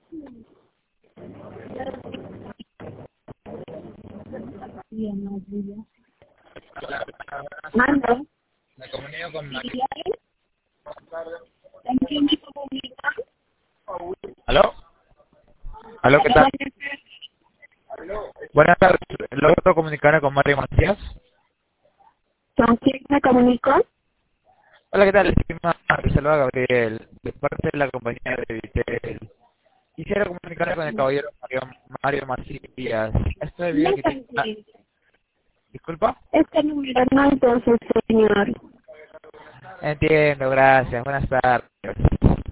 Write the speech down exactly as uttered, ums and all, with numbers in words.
Mando. Me comunico con María. ¿En quién me comunica? ¿Aló? ¿Aló, qué tal? Buenas tardes. ¿Logro comunicarme con Mario Macías? ¿Con quién me comunico? Hola, ¿qué tal? Estima, te saluda Gabriel, de parte de la compañía de Vitel. Quisiera comunicarme con el caballero Mario, Mario Macías. Esto debido a No que... te- ah, sé. ¿Disculpa? Este número no es de su señor. Entiendo, gracias. Buenas tardes.